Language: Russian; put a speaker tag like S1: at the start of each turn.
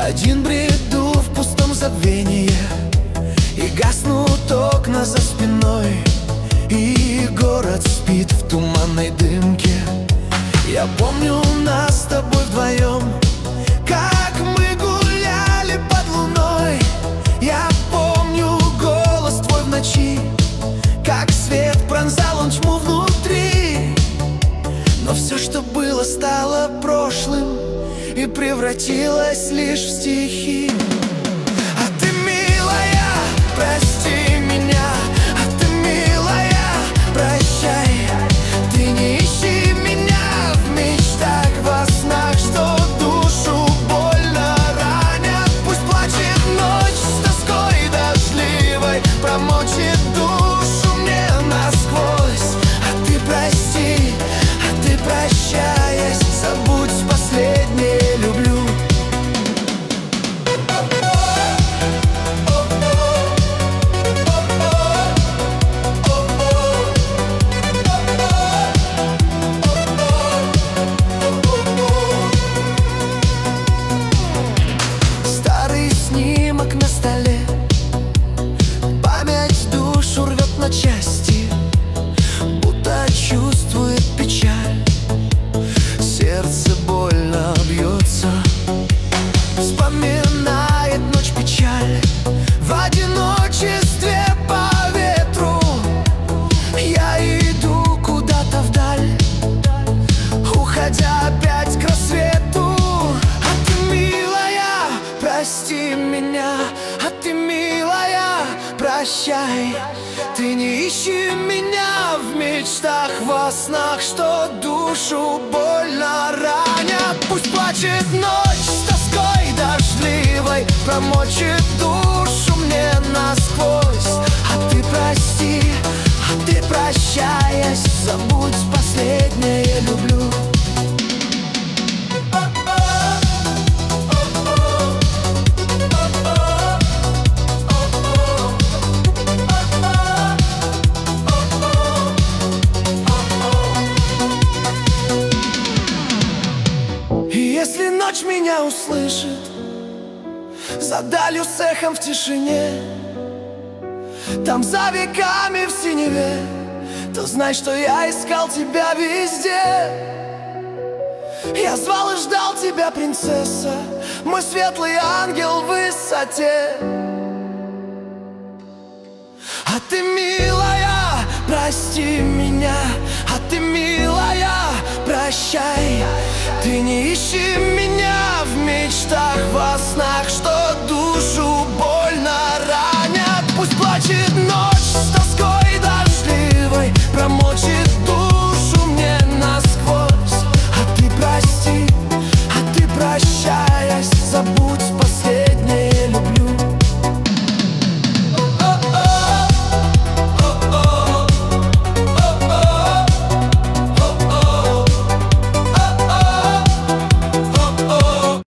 S1: Один бреду в пустом забвении, и гаснут окна за спиной, и город спит в туманной дымке. Я помню нас с тобой вдвоем, как мы гуляли под луной. Я помню голос твой в ночи, как свет пронзал он тьму внутри. Но все, что было, стало прошлым и превратилось лишь в стихи. А ты, милая, прости меня, а ты, милая, прощай. Ты не ищи меня в мечтах, во снах, что душу больно ранят. Пусть плачет ночь с тоской дождливой, промочит душу мне насквозь. А ты прости, а ты прощаясь, забудь последнее люблю. Старый снимок на столе, память душу рвет на части, будто чувствует печаль. Сердце больно бьется, вспоминает ночь печаль. В одиночестве по ветру я иду куда-то вдаль, уходя опять к рассвету. А ты, милая, прости меня, а ты, милая, прощай. Ты не ищи меня в мечтах, во снах, что душу больно ранят. Пусть плачет ночь с тоской дождливой, промочит душу мне насквозь. А ты прости, а ты прощаясь, забудь последнее люблю. Если ночь меня услышит за далью с эхом в тишине, там за веками в синеве, то знай, что я искал тебя везде. Я звал и ждал тебя, принцесса, мой светлый ангел в высоте. А ты, милая, прости меня, а ты, милая, прощай. Ты не ищи меня